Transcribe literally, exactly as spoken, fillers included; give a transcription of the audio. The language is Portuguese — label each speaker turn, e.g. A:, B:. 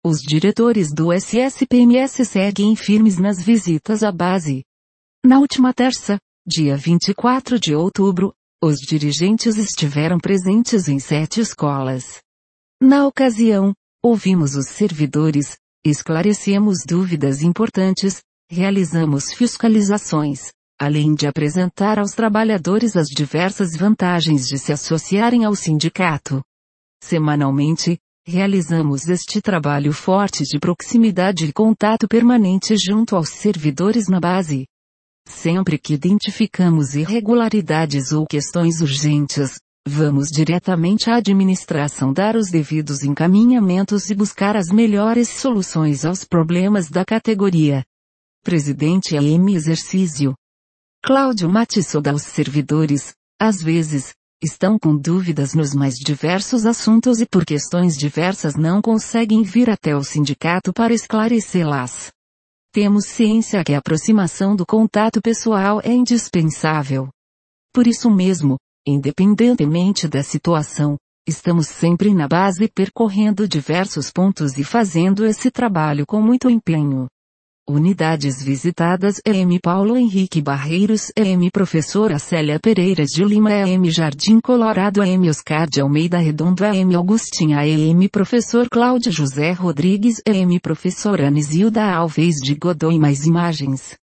A: Os diretores do S S P M S seguem firmes nas visitas à base. Na última terça, dia vinte e quatro de outubro, os dirigentes estiveram presentes em sete escolas. Na ocasião, ouvimos os servidores, esclarecemos dúvidas importantes, realizamos fiscalizações, além de apresentar aos trabalhadores as diversas vantagens de se associarem ao sindicato. Semanalmente, realizamos este trabalho forte de proximidade e contato permanente junto aos servidores na base. Sempre que identificamos irregularidades ou questões urgentes, vamos diretamente à administração dar os devidos encaminhamentos e buscar as melhores soluções aos problemas da categoria. Presidente A M Exercício Cláudio Matissoda. Os servidores, às vezes, estão com dúvidas nos mais diversos assuntos e por questões diversas não conseguem vir até o sindicato para esclarecê-las. Temos ciência que a aproximação do contato pessoal é indispensável. Por isso mesmo, independentemente da situação, estamos sempre na base percorrendo diversos pontos e fazendo esse trabalho com muito empenho. Unidades visitadas: E M Paulo Henrique Barreiros, E M Professora Célia Pereira de Lima, E M Jardim Colorado, E M Oscar de Almeida Redondo, E M Augustinha, E M Professor Cláudio José Rodrigues, E M Professora Anisilda Alves de Godoy. Mais imagens.